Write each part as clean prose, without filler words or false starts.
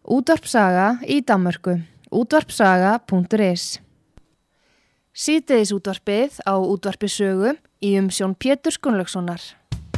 Útvarpsaga í Danmörku. Útvarpsaga.is. Síðdegisútvarpið á Útvarpi Sögu í umsjón Péturs Gunnlaugssonar.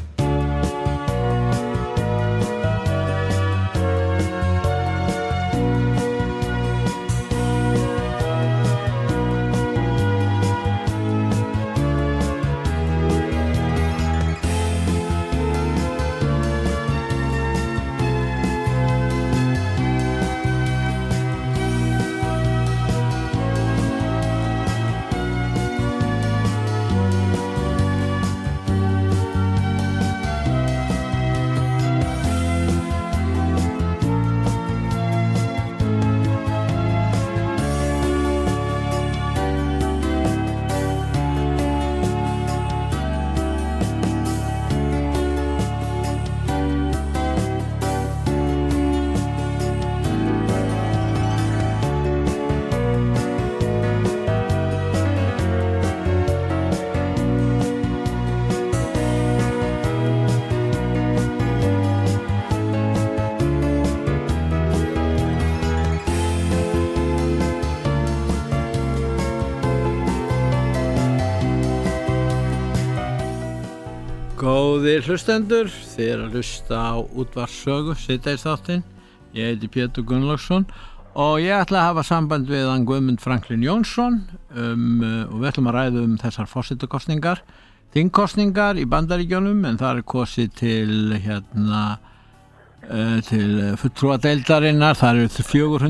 Góðir hlustendur, þið að hlusta á Útvarpssögu, síðdegisþáttinn. Ég heiti Pétur Gunnlaugsson og ég ætla að hafa samband við hann Guðmund Franklin Jónsson og við ætlum að ræða þessar forsetakosningar, þingkosningar í Bandaríkjunum, en það kosið til fulltrúadeildarinnar. Það eru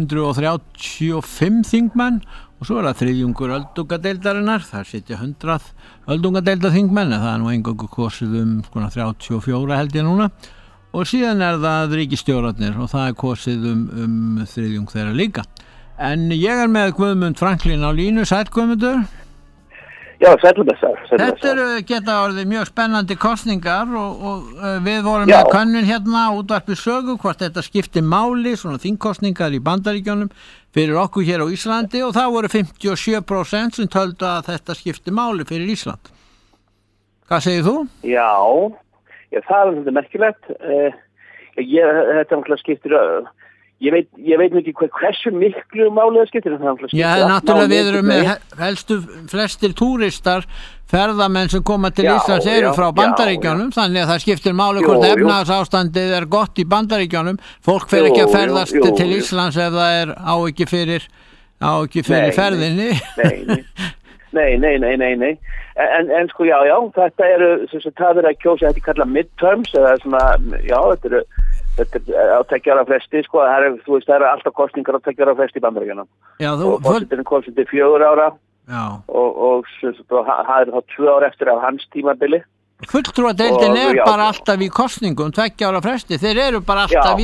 435 þingmenn og svo það þriðjungur öldungadeildarinnar. Það sitja 100 öldungadeildarþingmenn, en það nú eingöngu kosið 34 held ég núna. Og síðan það ríkisstjórarnir og það kosið þriðjung þeirra líka. En ég með Guðmund Franklin á línu. Sæll Guðmundur. Já, sællumessar. Þetta geta orðið mjög spennandi kosningar og við vorum með könnun á Útvarpi Sögu hvort þetta skipti máli, svona þingkosningar í Bandaríkjunum fyrir okkur hér á Íslandi, og það voru 57% sem töldu að þetta skipti máli fyrir Ísland. Hvað segir þú? Já, það þetta merkilegt. Þetta náttúrulega skiptir... Ég veit ekki hversu miklu máli það skiptir. Náttúrulega við erum með flestir túristar, ferðamenn sem koma til Íslands eru frá Bandaríkjunum, þannig að það skiptir máli hvort efnahagsástandið gott í Bandaríkjunum. Fólk fer ekki að ferðast til Íslands ef það á ekki fyrir ferðinni. Nei. En sko, þetta það að kjósa, þetta kalla midterms, eða svona, þetta á 2 ára fresti, sko, það eru alltaf kosningar á 2 ára fresti í Bandaríkjunum. Og forsetinn kosið til 4 ára og það þá 2 ára eftir af hans tímabili. Fulltrúadeildin bara alltaf í kosningum 2 ára fresti. Þeir eru bara alltaf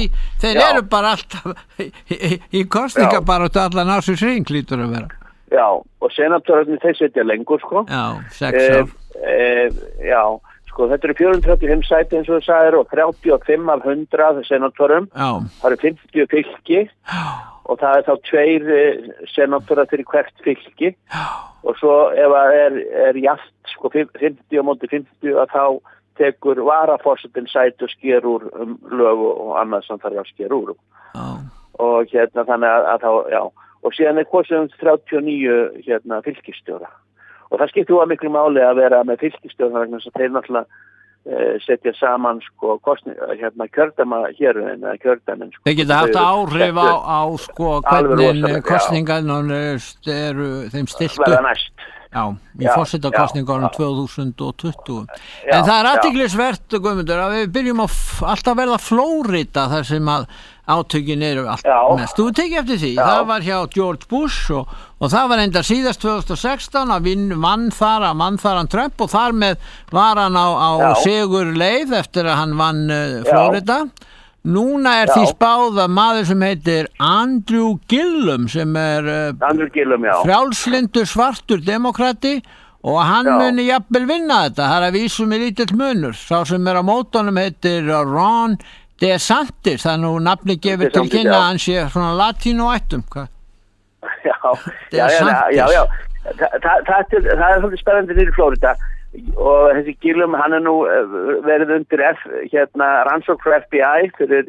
í kosningabaráttu allan ársins hring, hlýtur að vera. Já, og senatórarnir þeir sitja lengur, sko. Já, 6 ár. Sko, þetta eru 435 sæti eins og það sagðir og 35 af 100 senatórum. Það eru 50 fylki og það þá 2 senatórar fyrir hvert fylki. Og svo ef það er jafnt, sko, 50 á móti 50, að þá tekur varaforsetinn sæti og sker úr lög og annað sem þarf að sker úr. Og þannig að þá, og síðan kosið 39 fylkisstjóra. Og það skiptir miklu máli að vera með fylkisstjórn vegna þess að þeir náttúrulega setja saman, sko, kjördæma héruðin eða kjördæmin. Sko. Þeir geta haft áhrif á sko, hvernig kosningarnar eru þeim stiltu. Verða næst. Já, í forsetakosningunum 2020. En það athyglisvert, Guðmundur, að við byrjum alltaf verða Flórida þar sem að átökin eru alltaf mest. Þú tekið eftir því, það var hjá George Bush og það var enda síðast 2016 að vann þar Trump, og þar með var hann á sigur leið eftir að hann vann Flórida. Núna því spáð að maður sem heitir Andrew Gillum, sem frjálslyndur svartur demokrati, og hann muni jafnvel vinna þetta. Það að vísu með lítill munur. Sá sem á mótunum heitir Ron DeSantis, það nú nafni gefið til kynna að hann sé svona latínóættum. Já. Það svolítið spennandi fyrir Flórida. og þessi Gillum, hann nú verið undir rannsókn frá FBI fyrir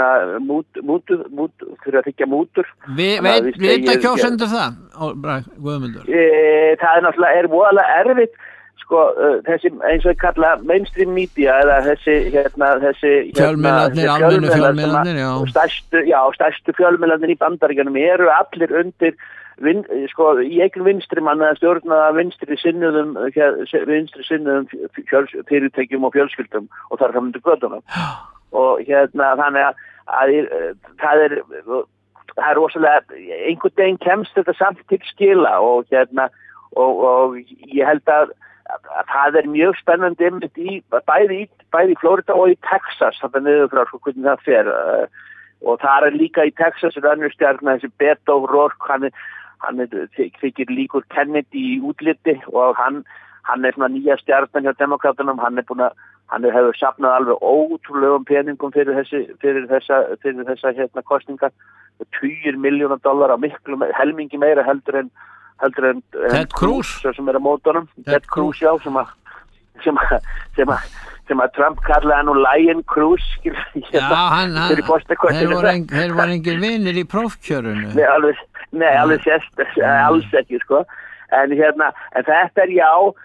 fyrir að þykja mútur. Veit að kjósendur það? Guðmundur. Það náttúrulega voðalega erfitt, sko, þessi eins og kalla mainstream media eða þessi fjölmiðlarnir, almennu fjölmiðlarnir, stærstu fjölmiðlarnir í Bandaríkjunum eru allir undir í eigin vinstri manna að stjórna vinstri sinnuðum fyrirtækjum og fjölskyldum og þar fram undir götunum og þannig að það er rosalega einhvern veginn kemst þetta samt til skila og ég held að það er mjög spennandi bæði í Florida og í Texas þannig niður frá hvernig það fer og það er líka í Texas önnur stjarna þessi Beto O'Rourke hann þykir líkur Kennedy í útliti og hann er svona nýja stjarnan hjá demokratunum hann hefur safnað alveg ótrúlegum peningum fyrir þessa kostningar $20 milljónir á miklu helmingi meira heldur en Ted Cruz sem er á mótunum Ted Cruz já sem að Trump kallaði nú Lion Cruz þeir var engin vinir í prófkjörunu alveg sérst alls ekki sko en þetta er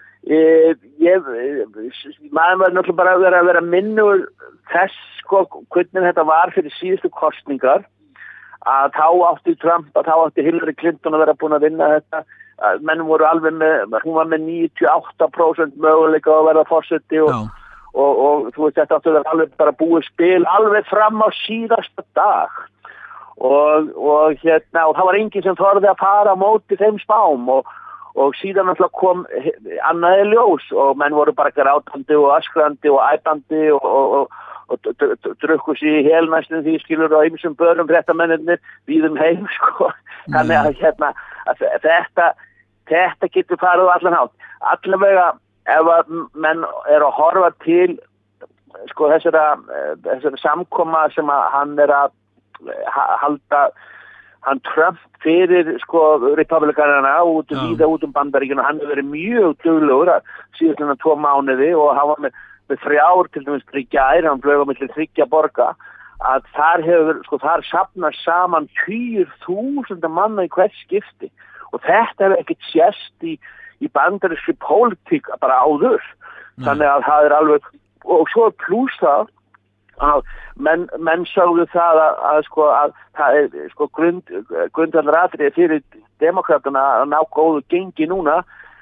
maður var náttúrulega bara að vera minnur þess sko hvernig þetta var fyrir síðustu kosningar að þá átti Hillary Clinton að vera búin að vinna þetta menn voru alveg hún var með 98% möguleika að vera forseti og þú veist þetta áttu að vera alveg bara búið spil alveg fram á síðasta dag og það var enginn sem þorði að fara á móti þeim spám og síðan alltaf kom annaði ljós og menn voru bara grátandi og öskrandi og æpandi og drukku sig í hel næstum því skilur og ýmsum börnum fréttamennirnir víðum heim sko þannig að þetta getur farið á allan hátt allavega ef að menn að horfa til sko þessara samkoma sem að hann að halda hann Trump fyrir sko republikanana víða út Bandaríkjunum hann hefur verið mjög duglegur síðan 2 mánuði og hann var með 3 til dæmis 3 gær, hann flög á milli 3 borga að þar safnast saman 10.000 manna í hvert skipti og þetta hefur ekkert sést í bandarískri pólitík bara áður þannig að það er alveg og svo pluss það að menn sögðu það að það er sko grundvallaratriði fyrir demokratana að ná góðu gengi núna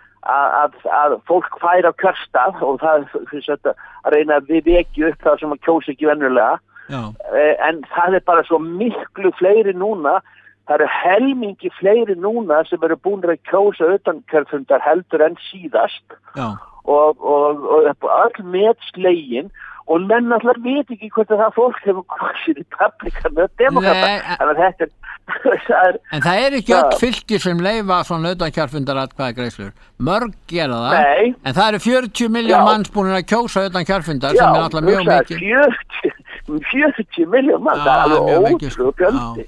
að fólk fær á kjörstað og það er að reyna að við vekja upp það sem að kjósa ekki venjulega en það er bara svo miklu fleiri núna það eru helmingi fleiri núna sem eru búin að kjósa utan kjörfundar heldur en síðast og öll metslegin og menn alltaf veit ekki hvort að það fólk hefur kosið republikan eða demokrata en það er ekki öll fylki sem leyfa svona utankjörfundar atkvæðagreiðslur mörg gera það en það eru 40 miljón manns búin að kjósa utankjörfundar sem er alltaf mjög mikið 40 miljón manns það er alveg ótrúlega fjöldi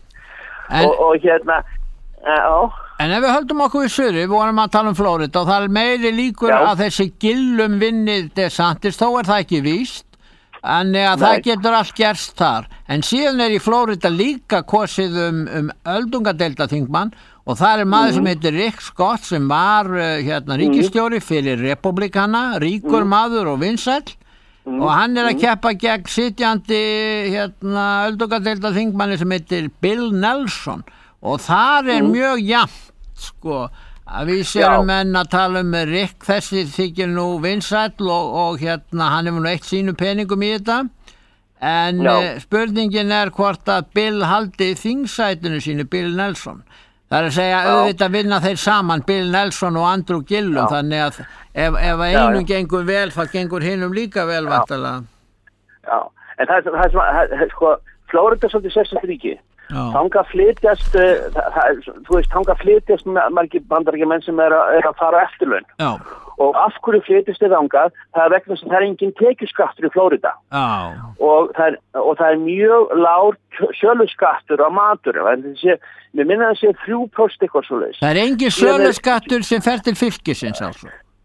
og en ef við höldum okkur við suður, við vorum að tala Florida og það er meiri líkur að þessi Gillum vinni DeSantis, þó er það ekki víst en það getur allt gerst þar en síðan í Florida líka kosið öldungadeildarþingmann og það er maður sem heitir Rick Scott sem var ríkisstjóri fyrir republikana, ríkur maður og vinsæll og hann er að keppa gegn sitjandi öldungadeildarþingmanni sem heitir Bill Nelson og þar er mjög jafnt sko að við séum menn að tala Rick þessi þykir nú vinsæll og hann hefur nú eitt sínu peningum í þetta en spurningin er hvort að Bill haldi þingsætinu sínu Bill Nelson það er að segja auðvitað vinna þeir saman Bill Nelson og Andrew Gillum þannig að ef einum gengur vel þá gengur hinum líka vel vantarlega en það er sko Florida er svolítið sérstakt ríki þangað flytjast þú veist, þangað flytjast margir bandaríkjamenn sem er að fara á eftirlaun og af hverju flytjast þið þangað það er vegna sem það er engin tekjuskattur í Florida og það er mjög lágur söluskattur á matur mér minna að það sé 3% eitthvað svoleiðis það er engin söluskattur sem fer til fylkisins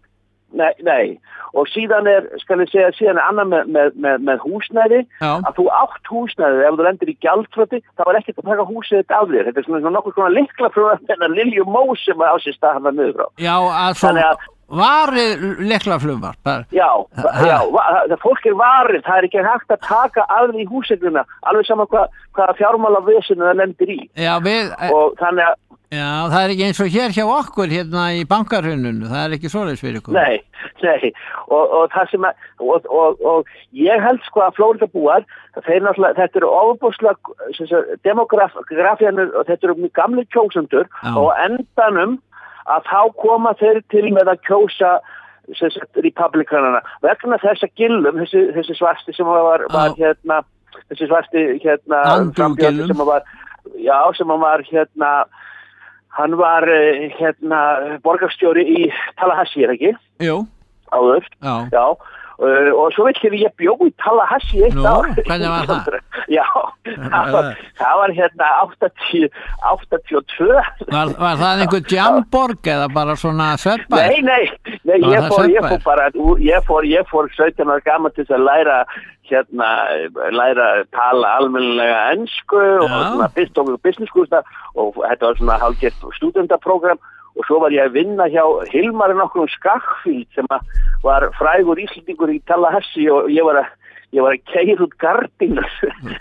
Nei. Og síðan skal ég segja, síðan annað með húsnæði, að þú átt húsnæði, ef þú lendir í gjaldþroti, þá ekkert að taka húsið þetta af þér. Þetta svona nokkur svona lyklafrumvarp en Lilju Mó sem á sér stað hann niður frá. Já, altså varið lyklafrumvarp. Já, það fólk varið, það ekki hægt að taka af því húseignina, alveg saman hvaða fjármálavesinu það lendir í. Já, og þannig að Já, það ekki eins og hér hjá okkur hérna í bankarhruninu, það ekki svoleiðis fyrir ykkur. Nei, og það sem og ég held að Flóridabúar, þeir náttúrulega, þetta eru ofboðslega demografíanir og þetta eru gamli kjósendur og endanum að þá koma þeir til með að kjósa republikanana vegna þess að Gillum, þessi svarti sem var hérna, þessi svarti hérna frambjóðandi sem var, sem var hérna hann var borgarstjóri í Tallahassee, ekki? Jú. Áður. Já. Og svo ég bjó í Tallahassee eitt ár. Hvernig var það? Já, það var 82. Var það einhver jamborg eða bara svona sveppa? Nei, ég fór 17 ára gaman til að læra að tala almennilega ensku og business-skústa og þetta var svona hálfgert stúdentaprógram og svo var ég að vinna hjá Hilmar nokkur Skagfield sem var frægur Íslendingur í Tallahassee og ég var að keyra út gardínur.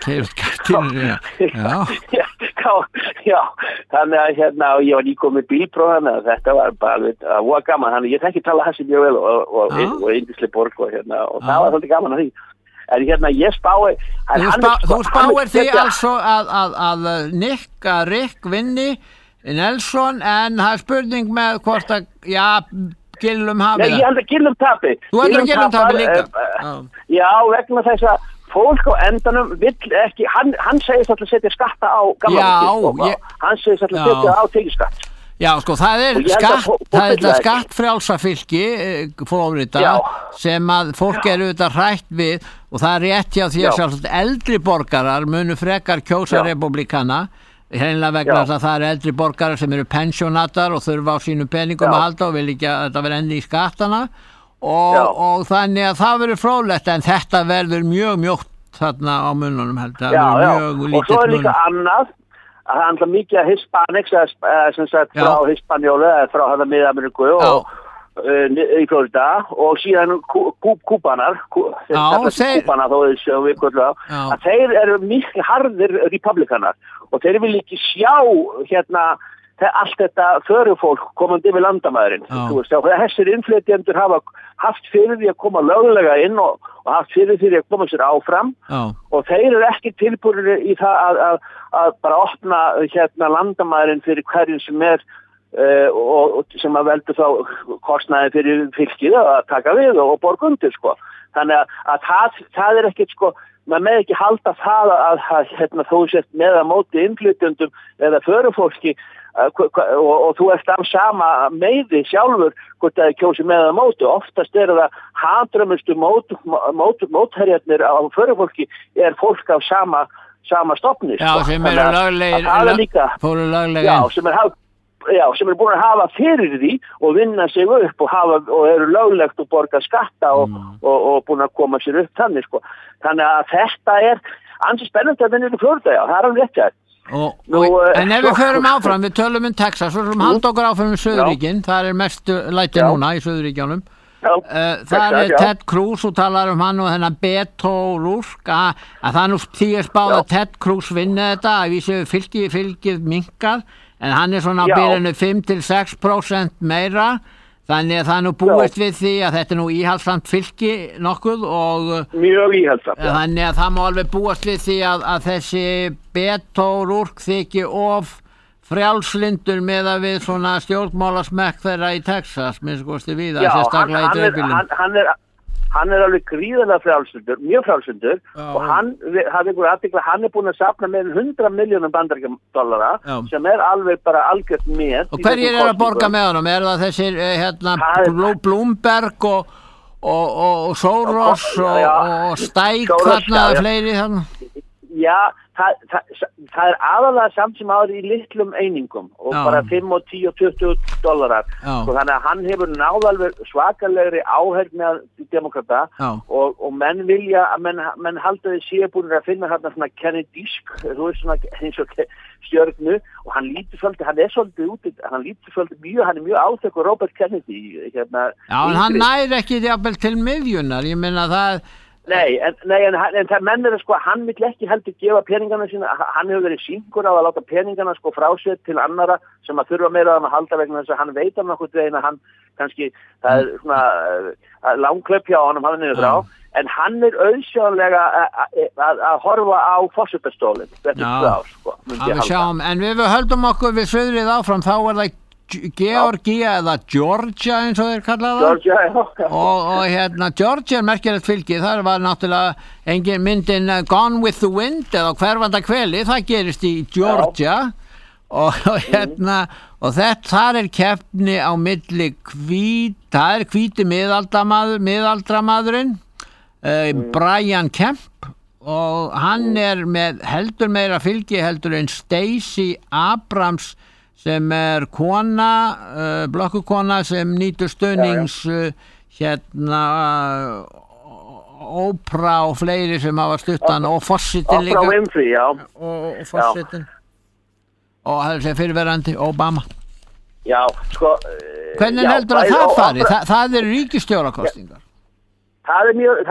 Já. Þannig að ég var nýkomið bílpróf og þetta var bara voða gaman, þannig ég þekki Tallahassee mjög vel og yndisleg borg og það var svolítið gaman að því. En ég spái Þú spáir því altså að Rick vinni Nelson en það spurning með hvort að Gillum hafi það. Nei, ég held að Gillum tapi. Þú heldur að Gillum tapi líka? Já, vegna þess að fólk á endanum vill ekki, hann segist alltaf setja skatta á gamla hann segist alltaf setja á tekjuskatt. Já, sko, það er skattfrjálsa fylki Flórida sem að fólk auðvitað hrætt við og það rétt hjá því að sjálfsagt eldri borgarar munu frekar kjósa republikana hreinlega vegna að það eru eldri borgarar sem eru pensjónatar og þurfa á sínum peningum að halda og vil ekki að þetta verði enni í skattana og þannig að það verður fróðlegt en þetta verður mjög mjótt þarna á mununum heldur. Og svo líka annað að það handla mikið að Hispanics sem sagt frá Hispanjólu eða frá hana Mið-Ameríku og í Florida og síðan kúbanar kúbanar þó að þeir eru mikið harðir republikanar og þeir vil ekki sjá allt þetta förufólk komandi yfir landamæðurinn. Þessir innflytjendur hafa haft fyrir því að koma löglega inn og haft fyrir því að koma sér áfram og þeir eru ekki tilbúinir í það að bara opna landamæðurinn fyrir hverjum sem og sem að veldur þá kostnaði fyrir fylkið að taka við og borga undir Þannig að það ekkert maður með ekki halda það að þú sért með að móti innflytjendum eða förufólki og þú ert af sama meiði sjálfur hvort það kjósi með að móti. Oftast það hatrömmustu mótherjarnir á förufólki fólk af sama stofni. Já, sem eru löglegir. Sem búin að hafa fyrir því og vinna sig upp og eru löglegt og borga skatta og búin að koma sér upp þannig Þannig að þetta ansi spennandi að vinna í Florida, það alveg rétt hjá. En ef við förum áfram, við tölum Texas, svo sem halda okkur áfram Suðuríkin, það mestu læti núna í Suðuríkjánum. Það Ted Cruz og talar hann og þennan Beto O'Rourke að það nú tíu spáð að Ted Cruz vinna þetta, að við séum fylgið minkar, en hann svona á byrjunu 5-6% meira. Þannig að það nú búist við því að þetta nú íhaldssamt fylki nokkuð og mjög íhaldssamt. Þannig að það má alveg búast við því að þessi Beto O'Rourke þyki of frjálslyndur með að við svona stjórnmálasmekk þeirra í Texas, minnst kosti við að sérstaklega í dreifbílum. Hann alveg gríðarlega frjálslyndur, mjög frjálslyndur og hann hafði einhver athygli, hann búin að safna með 100 milljónum bandaríkjadollara sem alveg bara algjört með. Og hverjir að borga með honum? Það þessir Bloomberg og Soros og Steik þarna fleiri þarna? Já, það aðalega samt sem áður í litlum einingum og bara 5 og 10 og $20 og þannig að hann hefur náðalveg svakalegri áherg með demokrata og menn vilja að menn halda því séu búin að finna hérna svona Kennedy-sk, þú veist svona eins og stjörnu og hann lítur svolítið, hann er mjög áþekkur Robert Kennedy hérna. Já, en hann næri ekki jafnvel til miðjunar, ég meina það Nei, en það mennir sko, hann vill ekki heldur gefa peningana sína, hann hefur verið sýnkur á að láta peningana sko frá sér til annara sem að þurfa meira að halda vegna þess að hann veit af nokkuð veginn að hann kannski, það er svona langklöpp hjá honum hann niður frá, en hann er auðsjónlega að horfa á forsetastólinn, þetta er sko, en við höldum okkur við söðrið áfram, þá er það Georgia eða Georgia eins og þeir kallaða og hérna Georgia er merkilegt fylki, þar var náttúrulega engin myndin Gone with the Wind eða Hverfanda hveli, það gerist í Georgia og hérna og þar er keppni á milli það er hvíti miðaldramaðurinn Brian Kemp og hann er með heldur meira fylki heldur en Stacey Abrams sem er kona, blokkukona sem nýtur stuðnings hérna Oprah og fleiri sem hafa stuttan og forsetin líka Oprah Winfrey, og forsetin og það er fyrirverandi Obama sko hvernig heldur að það fari? Það er ríkisstjórakosningar það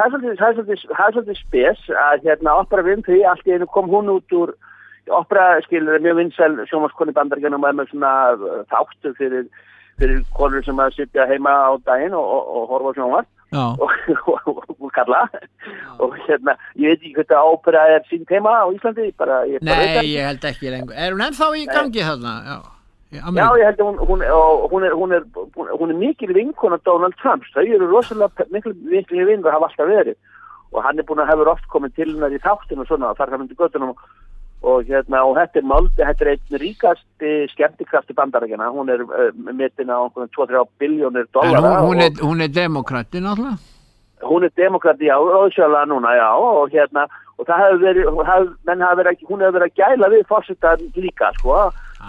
er svolítið spes að hérna Oprah Winfrey allt í einu kom hún út úr Oprah skilur mjög vinsæl sjónvarpskona í Bandaríkjunum og með svona þáttur fyrir konur sem að sitja heima á daginn og horfa á sjónvarp og kalla og hérna, ég veit ekki hvernig að Oprah er sín tema á Íslandi Nei, ég held ekki lengur. Er hún ennþá í gangi þarna? Já, ég held að hún er mikil vinkona Donald Trump, þau eru rosalega miklu vinnur hafa alltaf verið og hann er búin að hefur oft komið til hennar í þáttin og svona og þar hann undir göttunum og hérna og þetta er einn ríkasti skemmtikrafti Bandaríkjanna, hún er metin á 2-3 billjónir dollara. En hún er demokrati náttúrulega? Hún er demokrati, já, ósjálega núna, já, og hérna og það hefur verið, hún hefur verið að gæla við forsetan líka, sko,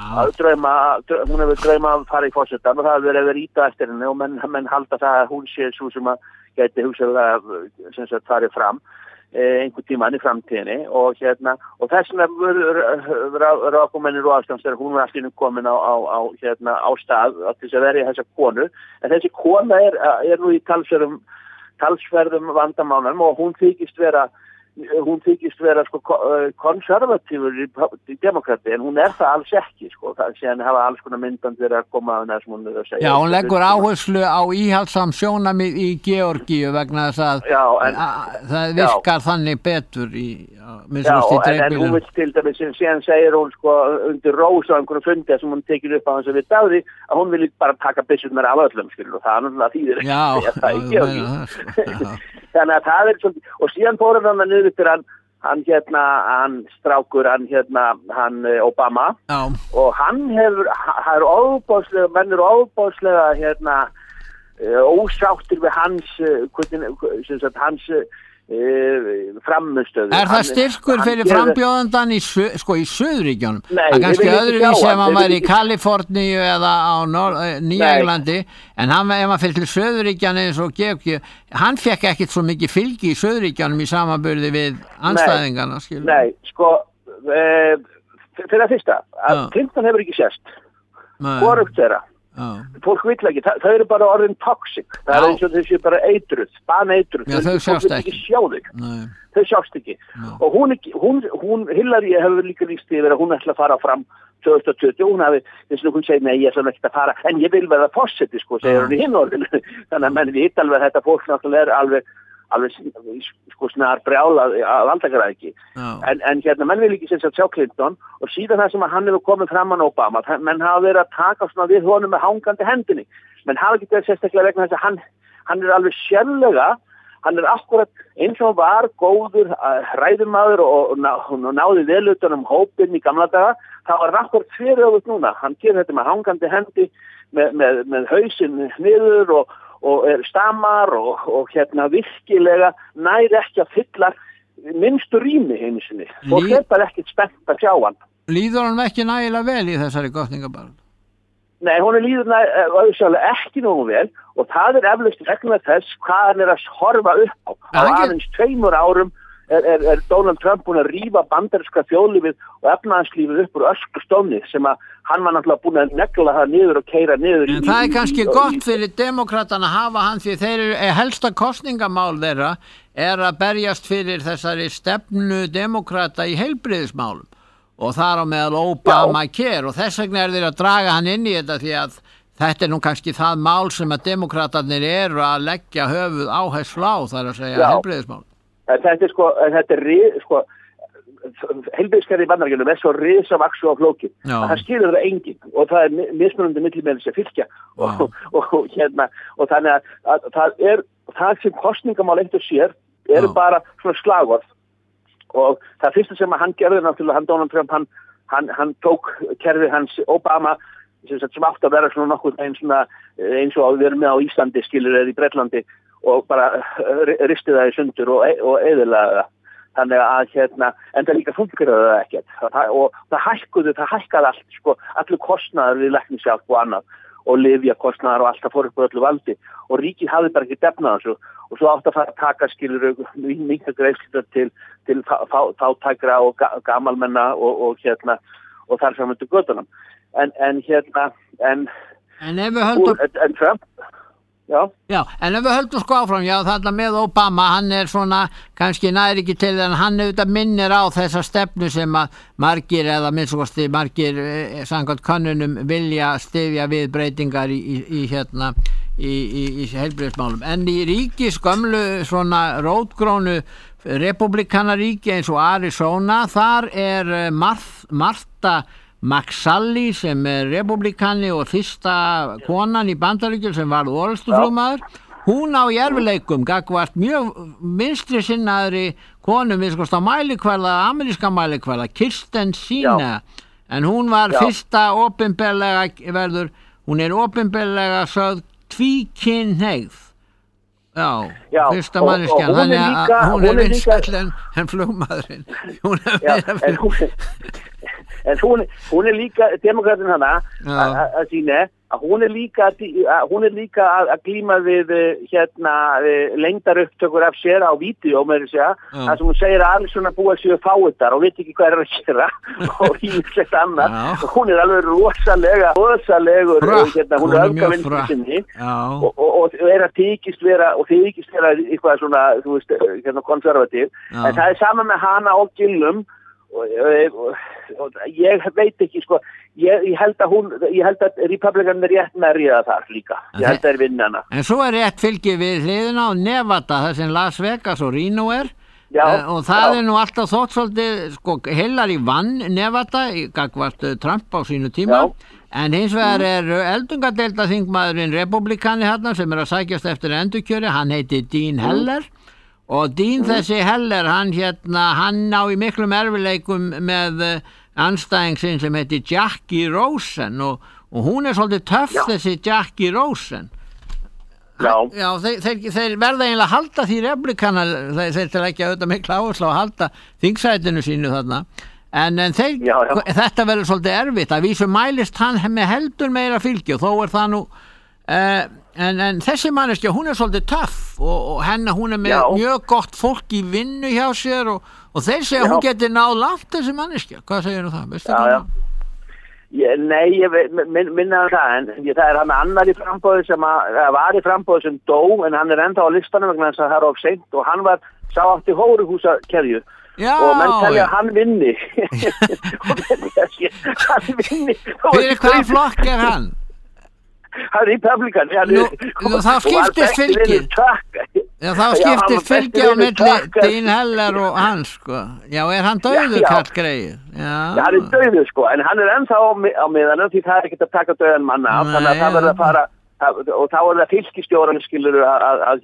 hún hefur drauma að fara í forsetan og það hefur verið að íta eftir henni og menn halda það að hún sé svo sem að geti hugsaðlega sem sagt farið fram einhver tímann í framtíðinni og hérna og þess vegna rákumennir og afstæðan hún var allir komin á stað til þess að verja þessa konu en þessi kona er nú í talsverðum vandamálum og hún þykist vera sko konservatífur í demokrati en hún er það alls ekki sko það séðan hafa alls konar myndandir að koma að sem hún er að segja. Já, hún leggur áherslu á íhaldssam sjónarmið í Georgíu vegna þess að það virkar þannig betur í en hún vil til dæmis síðan segir hún sko undir rós á einhverjum fundi sem hún tekir upp á þess að við dáði að hún vil bara taka byssurnar af öllum skilur og það er náttúrulega þýðir það í Georgíu. Þannig að það er svolítið, og síðan fór hann niður til hann strákur, hann Obama og hann menn eru óbáslega ósáttir við hans framistöðu. Er það styrkur fyrir frambjóðandan í Suðuríkjunum? Nei, það kannski öðruvísi ef hann væri í Kaliforníu eða á Nýja-Englandi en ef hann fyrir til Suðuríkjana eins og Georgíu, hann fekk ekkert svo mikið fylgi í Suðuríkjunum í samanburði við andstæðingarna. Nei, sko fyrir að fyrsta, að Clinton hefur ekki sést hvorugt þeirra fólk vill ekki, þau eru bara orðin toxic, það er eins og þessi bara baneitruð, þau sjást ekki þau sjást ekki og hún Hillary hefur líka lýst yfir að hún ætla að fara fram 2020, hún segir nei, ég ætla ekki að fara en ég vil verða forseti, sko, segir hún í hinn orðinu þannig að menn við alveg þetta fólk náttúrulega er alveg sko snar brjálað að valdagræðiki en hérna menn vil ekki sem sagt sjá Clinton og síðan það sem að hann hefur komið fram á Obama menn hafa verið að taka svona við honum með hangandi hendinni menn hafa ekki verið sérstaklega vegna þess að hann er alveg sérlega hann er akkurat eins og var góður ræðumadur og náði vel utan hópinn í gamla daga það var akkurat fyriröfugt núna hann gerir þetta með hangandi hendi með hausinn niður og stammar og virkilega næri ekki að fylla minnstu rými einu sinni. Fólk bara ekkert spennt að sjá hann. Líður hann ekki nægilega vel í þessari kosningabaráttu? Nei, hún líður auðvitað ekki nógu vel og það eflaust vegna þess hvað hann að horfa upp á. Á aðeins 2 árum er Donald Trump búin að rífa bandaríska þjóðlífið og efnahagslífið upp úr öskustónni sem að hann var náttúrulega búin að negla það niður og keyra niður. En það kannski gott fyrir demokratana að hafa hann því þeir helsta kosningamál þeirra að berjast fyrir þessari stefnu demokrata í heilbrigðismálum. Og þar á meðal Obamacare og þess vegna þeir að draga hann inn í þetta því að þetta nú kannski það mál sem að demokratarnir eru að leggja höfuð áherslu á, þar að segja heilbrigðismál. Þetta heilbrigðiskerfið í Bandaríkjunum svo risavaxið á flókin. Það skilur það enginn og það mismunandi millimeðlis að fylgja og þannig að það sem kosningamál eitt og sér eru bara svona slagorð. Og það fyrsta sem hann gerði náttúrulega, Donald Trump, hann tók kerfið hans Obama sem átti að vera svona nokkuð eins og við erum með á Íslandi skilur eða í Bretlandi og bara risti það í sundur og eyðilega það. Þannig að en það líka funkar það ekkert og það hækkaði allt, allir kostnaðar við læknishjálp og annað og lyfjakostnaðar og allt það fór upp á öllu valdi og ríkið hafði bara ekki defnað þessu og svo átti að fara að taka skilur minka greiðslur til fátækra og gamalmenna og þar sem myndu göttunum en ef við höldum Trump en ef við höldum áfram, þarna með Obama, hann svona kannski nær ekki til en hann auðvitað minnir á þessa stefnu sem að margir eða minnskosti margir samkvæmt könnunum vilja styðja við breytingar í heilbrigðismálum. En í ríkis gömlu svona rótgrónu republikanaríki eins og Arizona, þar Martha McSally sem republikani og fyrsta konan í Bandaríkjunum sem varð orrustuflugmaður. Hún á í erfiðleikum gagnvart mjög vinstri sinnaðri konum minnskost á mælikvarða, ameríska mælikvarða, Kirsten Sinema. En hún var fyrsta opinberlega hún opinberlega sögð tvíkynhneigð. Fyrsta manneskjan, þannig að hún vinsæll en flugmaðurinn. En hún líka demokratin hana að sína að hún líka að glíma við lengdar upptökur af sér á vídeó með þess að það sem hún segir að allir svona búa sér fáiðar og veit ekki hvað að gera og ímislegt annað hún alveg rosalegur hún öfgavinstri sinni og að þykist vera eitthvað svona þú veist konservatív en það saman með hana og Gillum og ég veit ekki ég held að republikanir rétt merja þar líka ég held að vinna hana en svo rétt fylgið við hliðina á Nevada þar sem Las Vegas og Reno og það nú alltaf þótt svolítið Hillary vann Nevada gagnvart Trump á sínu tíma en hins vegar eldungadeilda þingmaðurinn republikani hérna sem að sækjast eftir endurkjöri hann heiti Dean Heller og Dean þessi Heller hann á í miklum erfiðleikum með andstæðing sinn sem heiti Jackie Rosen og hún svolítið töff þessi Jackie Rosen þeir verða eiginlega að halda því republikana þeir til ekki auðvitað mikla áherslu að halda þingsætinu sínu þarna en þetta verður svolítið erfitt að vísu mælist hann með heldur meira fylgi og þó það nú en þessi manneskja hún svolítið töff og hún með mjög gott fólk í vinnu hjá sér og þeir segja hún geti náð langt þessi manneskja, hvað segir þú það? Veistu Nei, ég minna það en það hann annar í frambóði sem var í frambóði sem dó en hann ennþá á listanum vegna þess að það of seint og hann sá átti hóruhúsakeðju og menn telja að hann vinni Fyrir hvað flokk hann? Hann republikan þá skiptist fylgið þá skiptist fylgið á milli Dean Heller og hans hann döður kall greið hann döður en hann ennþá á miðanum því það ekki að taka döðan manna þannig að það verður að fara og þá það fylgistjóran skilur að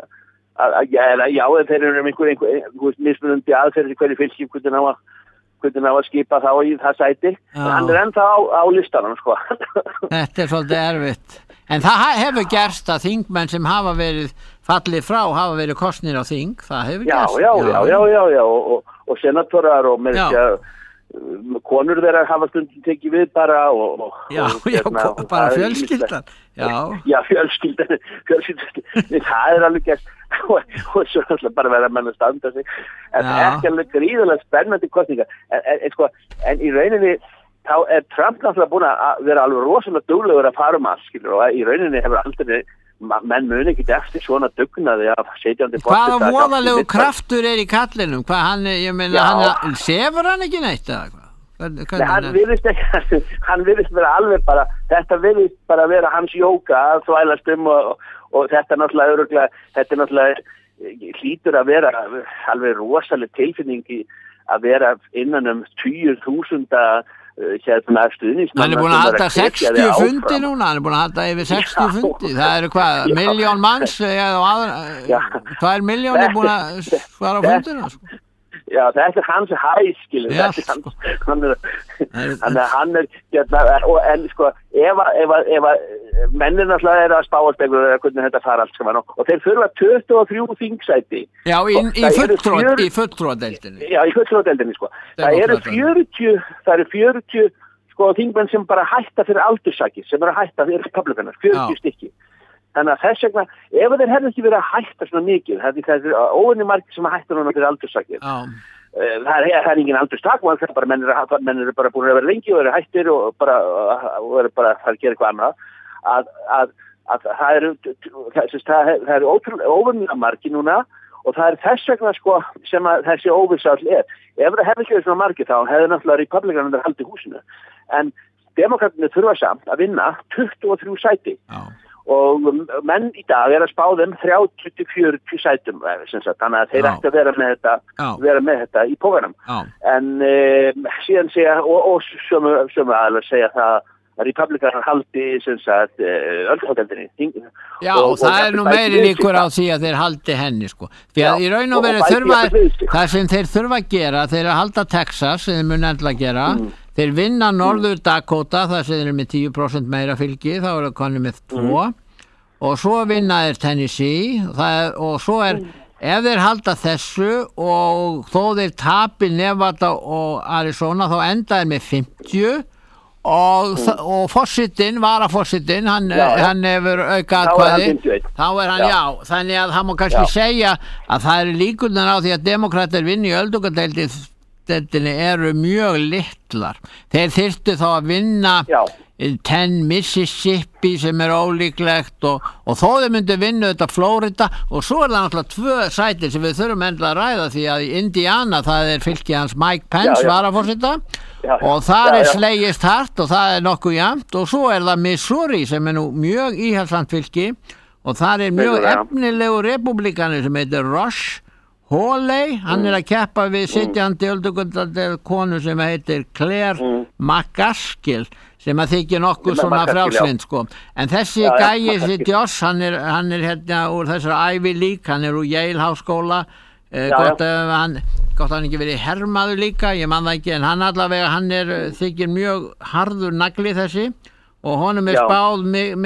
þeir eru einhver mismunandi aðferði hverju fylgi hvernig á að skipa þá í það sæti hann ennþá á listanum Þetta svolítið erfitt en það hefur gerst að þingmenn sem hafa verið fallið frá hafa verið kosnir á þing, það hefur gerst. Já, og senatorar og með þess að konur þeirra hafa stundum tekið við bara og bara fjölskyldan. Já, fjölskyldan, það alveg gert og svo náttúrulega bara vera menn að standa sig. En það ekki alveg gríðarlega spennandi kosningar. En í rauninni þá Trump náttúrulega búin að vera alveg rosalega duglegur að fara allt, skilur, og í rauninni hefur aldrei menn muni ekki eftir svona dugnaði af setjandi forseta. Hvaða voðalegu kraftur í kallinum? Hvað hann, ég meina, sefur hann ekki neitt eða hvað? Hann virðist vera alveg bara, þetta virðist bara vera hans jóga að þvælast og þetta náttúrulega hlýtur að vera alveg rosaleg tilfinning að vera innan 10.000 stuðningsmanna. Hann búin að halda 60 fundi núna, hann búin að halda yfir 60 fundi, það eru hvað, 1.000.000 manns eða 2 milljónir búin að fara á fundina, sko. Já, þetta hans hæskilur, hann en sko, ef mennir náttúrulega að spá að spekulera hvernig þetta fara allt saman og þeir þurfa 23 þingsæti. Já, í fulltrúadeildinni. Já, í fulltrúadeildinni, sko. Það eru 40 sko þingmenn sem bara hætta fyrir aldursakir, sem eru að hætta fyrir republikanar, 40 stykki. Þannig að þess vegna, ef þeir hefði ekki verið að hætta svona mikið, það er óvenju margir sem að hætta núna fyrir aldursakir. Það er engin aldurstakmál, það er bara menn eru bara búin að vera lengi og eru hættir og eru bara að gera eitthvað annað. Að það eru óvenjulega margir núna og það er þess vegna sko sem að þessi óvissall er. Ef það hefði ekki verið svona margir þá hefði náttúrulega republikanarnir haldið húsinu. En demokratarnir þurfa samt að vinna 23 sæti. Og menn í dag að spá þeim 30-40 sætum, þannig að þeir ætti að vera með þetta í pókanum. En síðan segja, og sömu aðeins segja það að republikanar haldi öldungadeildinni. Já, og það er nú meiri líkur á því að þeir haldi henni, sko. Því að í raun og veru það sem þeir þurfa að gera, þeir að halda Texas, sem þeir mun endilega gera, þeir vinna Norður Dakota, það sem þeir eru með 10% meira fylgi, þá eru konum með 2 og svo vinna þeir Tennessee og svo ef þeir halda þessu og þó þeir tapi Nevada og Arizona þá enda þeir með 50 og varaforsetinn hann hefur aukað atkvæði þá hann, þannig að það má kannski segja að það eru líkurnar á því að demokrater vinni í öldungadeildinni eru mjög litlar. Þeir þyrftu þá að vinna 10 Mississippi sem ólíklegt og þó þeir myndu vinna þetta Florida og svo það náttúrulega 2 sætir sem við þurfum endilega að ræða því að í Indiana það fylgi hans Mike Pence varaforseta og það slegist hart og það nokkuð jafnt og svo það Missouri sem nú mjög íhaldssamt fylgi og það mjög efnilegu republikanir sem heitir Rush Hawley, hann að keppa við sitjandi öldungadeildar konu sem heitir Claire McCaskill sem að þykja nokkuð svona frjálslynd, sko. En þessi gæi, Josh, hann hérna úr þessar Ivy League, hann úr Yale háskóla, gott hann ekki verið hermaður líka, ég man það ekki, en hann allavega, hann þykir mjög harður nagli þessi og honum spáð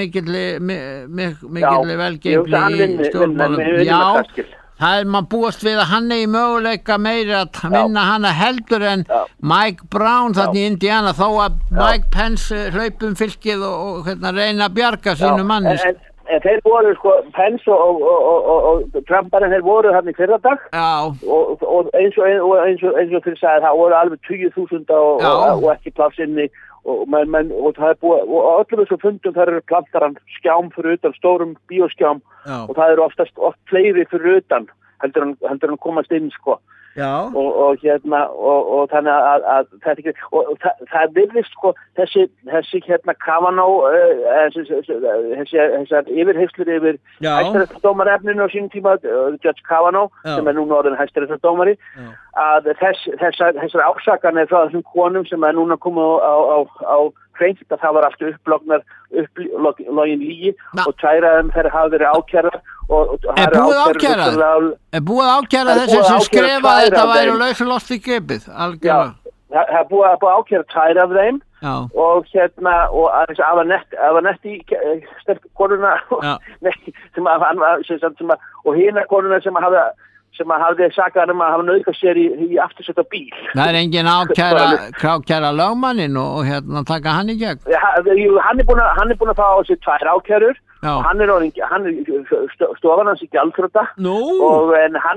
mikilli velgengli í stjórnmálum. Það maður búast við að hann í möguleika meiri að vinna hana heldur en Mike Brown þarna í Indiana þó að Mike Pence hlaupum fylkið og reyna að bjarga sínu manni. En þeir voru sko Pence og Trumparinn þeir voru hann í fyrradag og eins og fyrir sagði það voru alveg 20.000 og ekki pláss inni og það búið og öllum þessum fundum þar plantar hann skjám fyrir utan stórum bíóskjám og það oft fleiri fyrir utan heldur hann komast inn sko og þannig að þetta ekki og það virðist sko þessi Kavanaugh þessar yfirheyrslur yfir hæstaréttardómarefninu á sínum tíma Judge Kavanaugh sem núna orðinn hæstaréttardómari að þessar ásakanir frá þessum konum sem núna komið á hreint að það var allt upplogin lígi og tværaðum þeir hafa verið ákærðar búið ákæra þessi sem skrifaði þetta væri lausulost í gripið algjörlega. það er búið að ákæra 2 af þeim og og Avanetti konuna og hina konuna sem hafði sakað að hafa nauðgað sér í aftursett á bíl. Það er engin ákæra lögmanninn og taka hann í gegn? Hann er búin að fá á sig 2 ákærur og hann er stofan hans í gjaldþrota og hann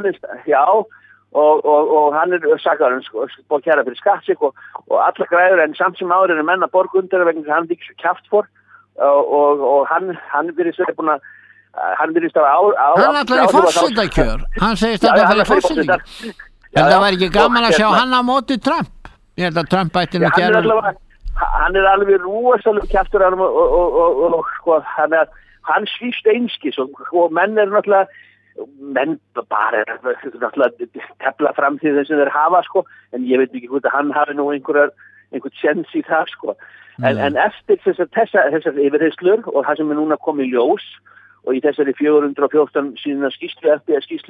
er sakað búin að kæra fyrir skattsík og allar græður en samt sem áður menn að borgundur vegna hann ekki svo kjaft for og hann virðist verið búin að hann allar í forsetakjör hann segist að það er forsetakjör en það var ekki gaman að sjá hann á móti Trump ég held að Trump ætti nú gera hann er alveg rosalega kjaftur og hann svífst einskis og menn er náttúrulega bara tefla fram til þess að þeir hafa en ég veit ekki hvort að hann hafi nú einhvern sjens í það en eftir þessar yfirheyslur og það sem er núna komið í ljós og í þessari 414 síðan skýrslu FBI skýrslu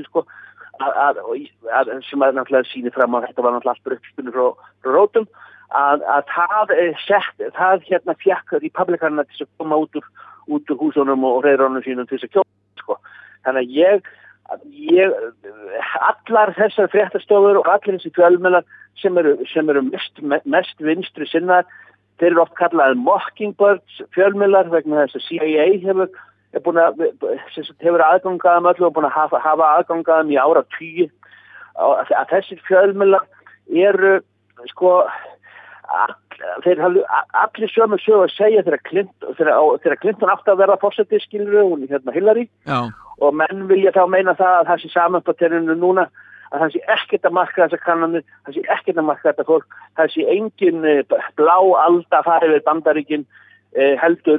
sem að náttúrulega sýnir fram á þetta var náttúrulega allt brökkspunni frá rótum að það fjekk republikanna til að koma út úr húsunum og reyðrónum sínum til þess að kjósa þannig að ég allar þessar fréttastofur og allir þessi fjölmiðlar sem eru mest vinstri sinnar þeir eru oft kallaði Mockingbirds fjölmiðlar vegna þess að CIA hefur aðgangaðum öllu og búin að hafa aðgangaðum í áratugi að þessir fjölmiðlar eru þeir hafðu allir sömu sögu að segja þegar Clinton átti að verða forseti skilur hún Hillary og menn vilja þá meina það að sé samanbáterinu núna að það sé ekkert að marka þessar kannanir það sé ekkert að marka þetta fólk það sé engin blá alda farið við Bandaríkin heldur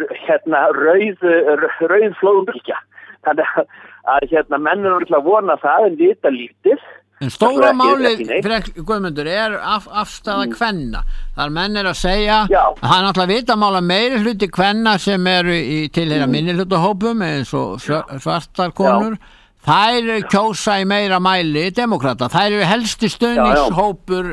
rauð flóðbylgja þannig að menn eru að vona það en vita lítið en stóra málið Guðmundur er afstafa kvenna þar menn er að segja að hann alltaf vita mála meiri hluti kvenna sem eru í tilheyra minnihlutahópum eins og svartar konur þær kjósa í meira mæli demokrata þær eru helsti stuðningshópur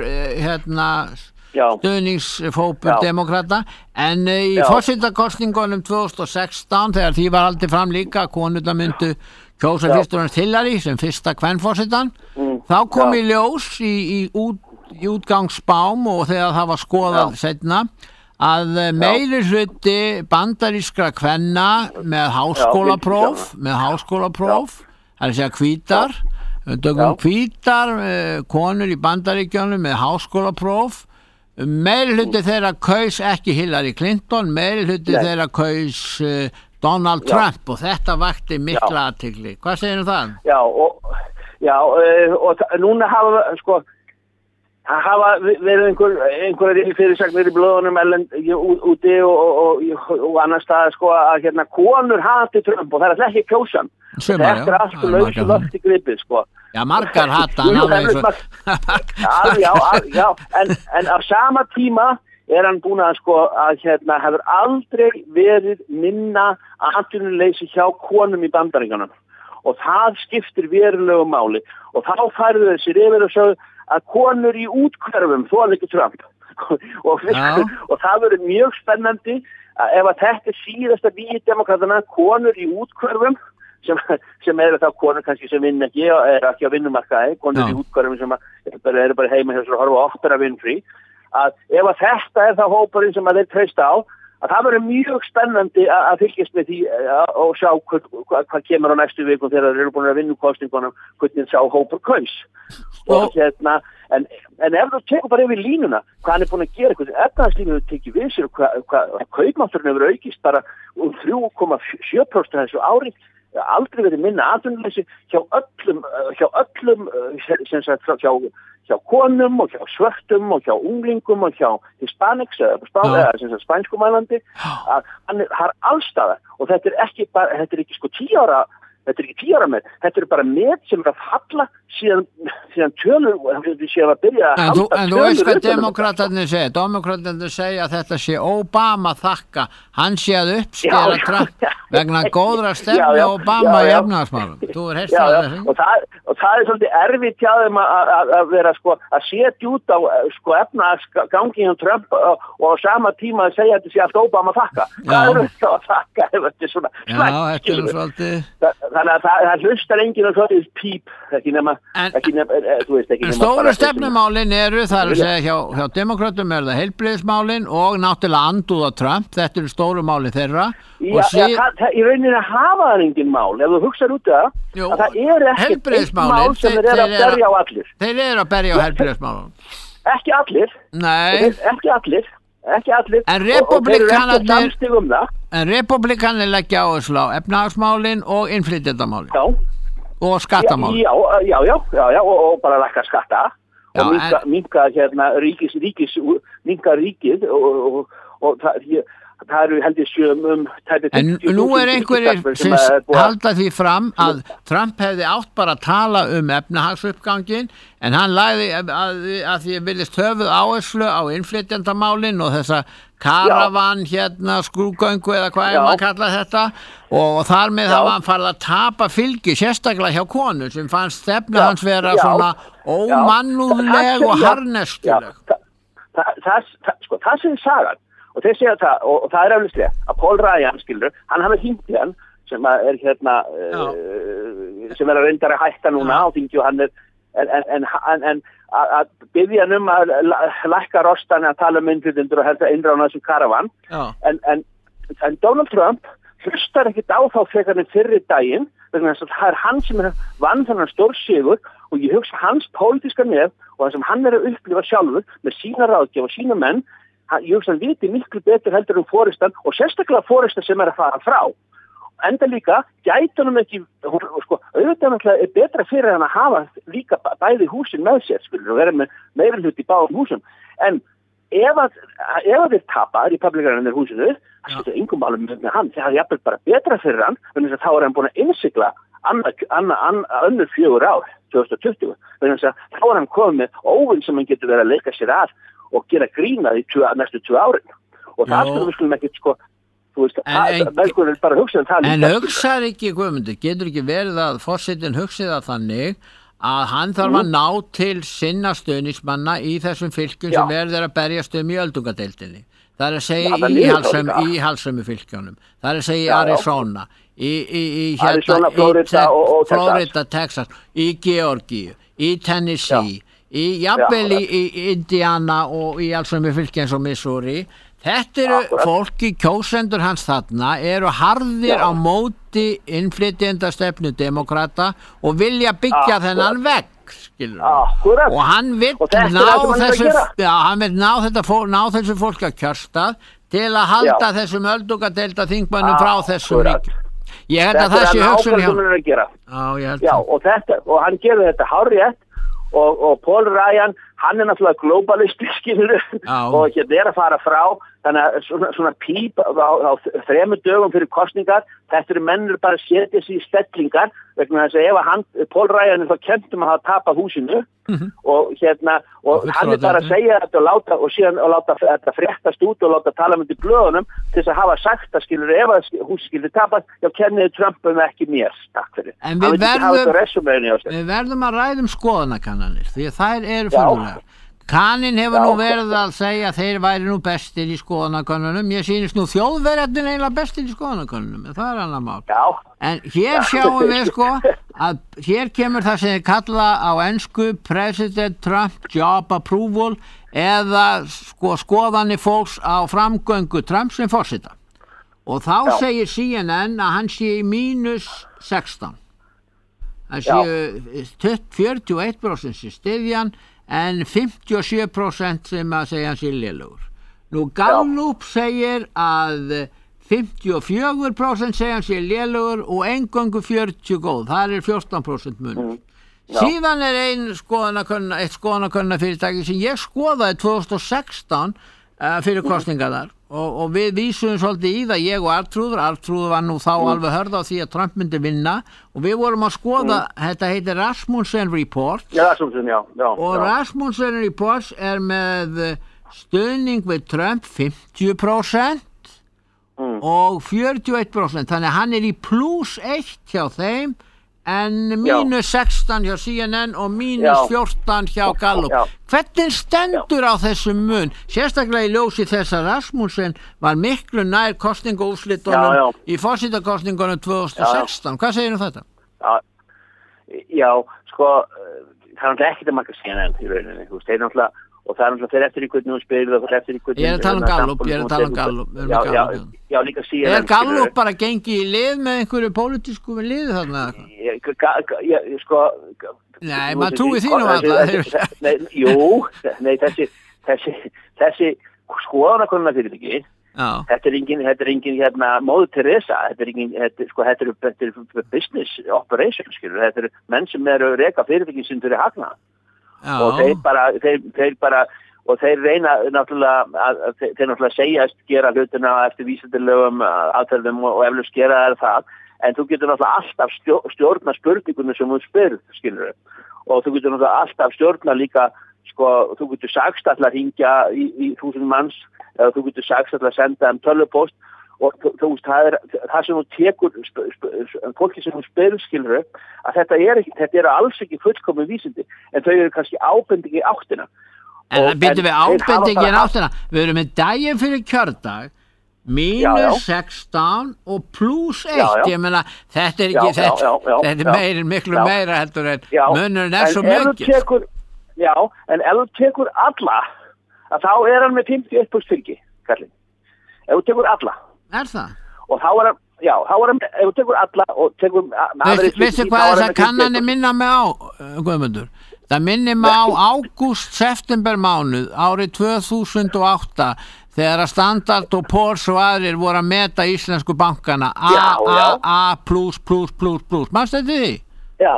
stuðningshópur demokrata en í forsetakosningunum 2016 þegar því var haldið fram líka að konurnar myndu kjósa fyrst og næst Hillary sem fyrsta kvenforsetan þá kom í ljós í útgangsspám og þegar það var skoðað seinna að meiri hluti bandarískra kvenna með háskólapróf það er að segja hvítar hvítar konur í Bandaríkjunum með háskólapróf meiri hluti þeirra kaus ekki Hillary Clinton meiri hluti þeirra kaus Donald Trump og þetta vakti mikla athygli. Hvað segir það? Og núna hafa verið einhverjar fyrirsagnir í blöðunum úti og annar stað að konur hati Trump og það er ekki kjósan. Þetta er allt lausu lofti gripið margar hata en á sama tíma er hann búin að hefur aldrei verið minna atvinnuleysi hjá konum í Bandaríkjunum og það skiptir verulegu máli og þá færðu þessir yfir og sögðu að konur í útkverfum þola ekki Trump og það verður mjög spennandi að ef að þetta er síðasta víi demokratana konur í útkverfum sem eru þá konur kannski sem vinn ekki er ekki á vinnumarkaði konur í útkverfum sem eru bara heima hjá sér og horfa oftar að vinnfrí að ef að þetta er það hópurinn sem að þeir treysta á að það verður mjög spennandi að fylgjast með því og sjá hvað kemur á næstu vikum þegar þeir eru búin að vinna kosningunum hvernig sá hópur kaus og en ef þú tekur bara yfir línuna hvað hann er búin að gera hvernig efnahagslífið hefur tekið við sér og hvað kaupmátturinn hefur aukist bara 3,7% þessu ári aldrei verið minna atvinnuleysi hjá öllum hjá konum og hjá svörtum og hjá unglingum og hjá Hispanics eða spænskumælandi að hann er allstaðar og þetta er ekki 10 ára með þetta er bara met sem er að falla síðan tölur síðan að byrja að halda en þú veist hvað demokratarnir segja að þetta sé Obama þakka, hann sé að uppskera Trump vegna góðra stefnu Obama í efnahagsmálum. Þú heyrst það og það svolítið erfitt hjá þeim að vera að setja út á efnahagsgangi hjá Trump og á sama tíma að segja að þetta sé allt Obama þakka. Hvað þetta að þakka ef þetta svona svolítið þannig að það hlustar enginn á svolítið píp ekki nema þú veist ekki nema stóru stefnumálin eru þar að segja hjá demokratum það heilbrigðismálin og náttúrulega andúða Trump, þetta eru stóru málin þeirra í rauninni hafa það engin mál ef þú hugsar út að það er ekkert eitt mál sem þeir eru að berja á allir þeir eru að berja á heilbrigðismálin ekki allir en republikanir leggja áherslu á efnahagsmálin og innflytjendamálin og skattamál já, og bara lækka skatta og minka ríkið og það eru heldur en nú einhverjir sem halda því fram að Trump hefði átt bara að tala efnahagsuppgangin en hann lagði að því viljast höfuð áherslu á innflytjendamálin og þessa karavan skrúgöngu eða hvað maður kalla þetta og þar með hafa hann farið að tapa fylgi sérstaklega hjá konur sem fannst stefna hans vera svona ómannúðleg og harnestuleg það sem sagan og þeir segja það og það er eflislega að Paul Ryan skilur, hann hafi hringt í hann sem er sem er að reyndar að hætta núna á þingi og hann en að biðja hann að lækka rostan að tala innflytjendur og helst að innrána þessum karavan en Donald Trump hlustar ekkert á þá frekar en fyrri daginn vegna þess að það er hann sem vann þennan stórsigur og ég hugsa hans pólitíska nef og það sem hann er að upplifa sjálfur með sína ráðgjöf og sína menn ég hugsa hann viti miklu betur heldur Forestan og sérstaklega Forestan sem er að fara frá enda líka gæti hann ekki auðvitað náttúrulega betra fyrir hann að hafa líka bæði húsin með sér og vera með meira hlut í báðum húsum en ef þeir tapa republikanarnir húsinu það skilur engum málum með hann það er jafnvel bara betra fyrir hann en þess að þá er hann búin að innsigla önnur 4 ár 2020 en þess að þá er hann komið með óvinn sem hann getur verið að leika sér að og gera grína í næstu 2 árin og það við skulum ekkert þú veist, það er bara hugsað það en hugsar ekki, Guðmundur, getur ekki verið að forsetinn hugsi það þannig að hann þarf að ná til sinna stuðningsmanna í þessum fylkjum sem verður að berjast í öldungadeildinni það er að segja íhaldsömu fylkjónum það er að segja í Arizona í Florida, Texas í Georgíu, í Tennessee í jafnvel í Indiana og í allsömu fylki eins og Missouri þetta eru fólki kjósendur hans þarna eru harðir á móti innflytjendastefnu demokrata og vilja byggja þennan vegg og hann vill ná þessu fólki að kjörstað til að halda þessum öldungadeilda þingmönnum frá þessum ríkjum ég held að það sé hugsun og hann gerði þetta hárrétt og Paul Ryan hann er náttúrulega globalisti skilur og er að fara frá þannig að svona píp á 3 dögum fyrir kosningar þetta eru mennur bara að setja sig í stellingar vegna þess að ef Paul Ryan er þá kennt að hafa tapað húsinu og hann er bara að segja þetta og síðan láta þetta fréttast út og láta tala með í blöðunum til þess að hafa sagt að skilur ef að húsi skilur tapast þá kenniði Trump ekki mér takk fyrir en við verðum að ræðum skoðanakannanir því að þær eru fyrrulegar Kaninn hefur nú verið að segja að þeir væri nú bestir í skoðanakönnunum. Ég sýnist nú Þjóðverjarnir eiginlega bestir í skoðanakönnunum, en það er annar mál. En hér sjáum við að hér kemur það sem þið kalla á ensku President Trump Job Approval eða skoðanir fólks á framgöngu Trump sem forseta. Og þá segir CNN að hann sé í -16. Hann sé 41% sem styðjan en 57% sem að segja hans er lélegur. Nú Gallup segir að 54% segja hans er lélegur og eingöngu 40 góð. Það er 14% munur. Síðan er eitt skoðanakönnunarfyrirtæki sem ég skoðaði 2016 fyrir kosningarnar og við vísum svolítið í það, ég og Artrúður var nú þá alveg hörð á því að Trump myndi vinna og við vorum að skoða, þetta heitir Rasmussen Report Rasmussen, já. Og Rasmussen Reports með stuðning við Trump 50% og 41%, þannig að hann í plus 1 hjá þeim en mínus 16 hjá CNN og mínus 14 hjá Gallup. Hvernig stendur á þessum mun? Sérstaklega í ljósi þess að Rasmussen var miklu nær kosningaúrslitunum í forsetakosningunum 2016. Hvað segir þetta? Já, sko, það er ekkert að marka CNN í rauninni, þú veist, þeir náttúrulega og það er náttúrulega fyrir eftir í hvernig hún spyrir og fyrir eftir í hvernig... Ég er að tala um Gallup. Já, líka CNN. Er Gallup bara gengið í lið með einhverju pólitísku liði þarna? Sko... Nei, maður trúi þínu alltaf. Nei, þessi skoðanakonuna fyrir ekki. Þetta er engin móður Teresa, þetta er business operation, skilur. Þetta er menn sem eru reka fyrirtæki sem fyrir hagna. Og þeir bara og þeir reyna náttúrulega segjast gera hlutina eftir vísindalögum aðferðum og eflaust gera það en þú getur náttúrulega alltaf stjórna spurningunum sem þú spyrð, skilur og þú getur náttúrulega alltaf stjórna líka sko, þú getur sagst alltaf að hringja í 1000 manns eða þú getur sagst alltaf að senda tölvupóst og þú veist, það sem þú tekur fólki sem þú spyrir, skilur að þetta er alls ekki fullkomin vísindi en þau eru kannski ábendingi áttina en það byrjum við ábendingi áttina við erum með daginn fyrir kjördag mínus 16 og plus 1 ég meina, þetta er ekki þetta er miklu meira heldur en munurinn svo mikið en ef þú tekur alla að þá er hann með 51% fylgi kallinn, ef þú tekur alla er það? Og þá er hann, ef þú tekur alla og tekur... Veistu hvað þessar kannanir minna mig á, Guðmundur? Það minnir mig á ágúst-september mánuð árið 2008 þegar að Standard og Poor's og aðrir voru að meta íslensku bankana A++++. Manstu þetta því? Já.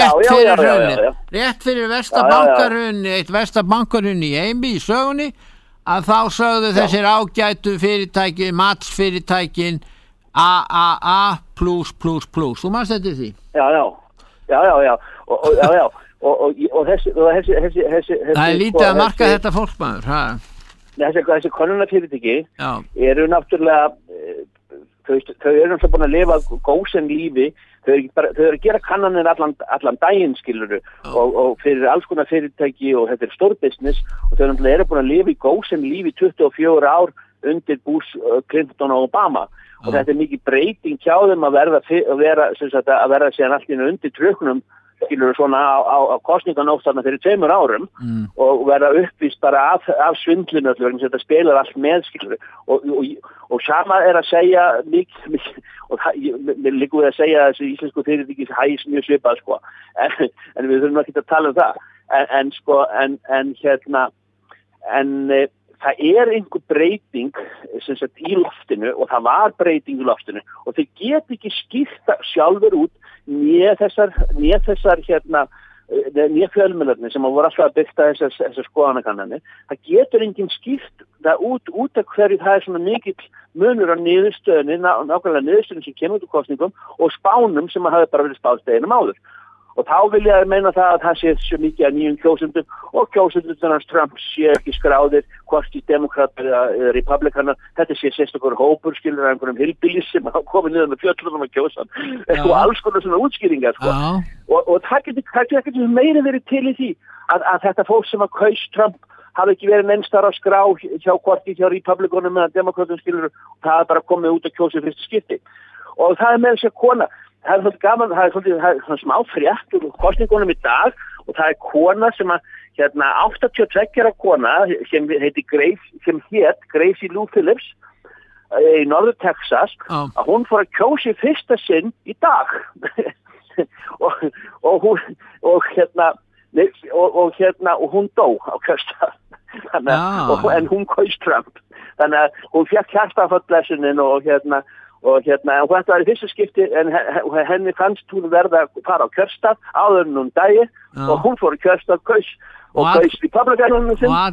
Rétt fyrir versta bankarunni í heimi í sögunni að þá sögðu þessir ágætu fyrirtæki, matsfyrirtækin A++++. Þú manst þetta því? Já. Og þessi það er lítið að marka þetta fólkmaður, þessi könnunarfyrirtæki eru náttúrulega þau eru náttúrulega búin að lifa gósen lífi þau eru að gera kannanir allan daginn skiluru og fyrir alls konar fyrirtæki og þetta er stór business og þau náttúrulega eru búin að lifa í gósen lífi 24 ár undir Bush, Clinton og Obama og þetta er mikið breyting hjá þeim að verða síðan allt undir trökkunum skilur svona á kosninganótt þarna fyrir 2 árum og verða uppvíst bara af svindlinu öllu þetta spilar allt með skilur og sama er að segja mikið og mér liggur við að segja að þessi íslensku fyrirtæki hægis mjög svipað sko en við þurfum ekki að tala um það en það er einhver breyting sem sagt í loftinu og það var breyting í loftinu og þau get ekki skýrt sjálfur út nýja þessar nýja fjölmiðlarnir sem voru alltaf að byrta þessar skoðanakannanir það getur enginn skýrt það út af hverju það er svona mikill munur á niðurstöðunni nákvæmlega niðurstöðunni sem kemur út úr kosningum og spánum sem hafi bara verið spáð steginum áður og þá vil ég meina það að það sé svo mikið að nýjum kjósendum og kjósendum þannig að Trump sé ekki skráðir hvort í demokrata eða republikanar þetta sé sérstakur hópur skilur einhverjum hillbillies sem hafa komið niður með fjöllunum að kjósa og alls konar svona útskýringar sko. og það getur meira verið til í því að þetta fólk sem að kaus Trump hafi ekki verið neinstar að skrá hjá republikanum eða demokratum skilur og það er bara komið út að kjósa fyrsta skipti og það er með þess að kona það er svolítið gaman, það er svolítið smá frétt úr kosningunum í dag og það er kona sem að 82 ára kona sem hét Gracie Lou Phillips í Norður Texas að hún fór að kjósa í fyrsta sinn í dag og hún dó á kjörstað en hún kaus Trump þannig að hún fékk hjartaáfallblessunin og og þetta var í fyrsta skipti en henni fannst hún verða að fara á kjörstað áður en hún dæi og hún fór í kjörstað kaus Republikanum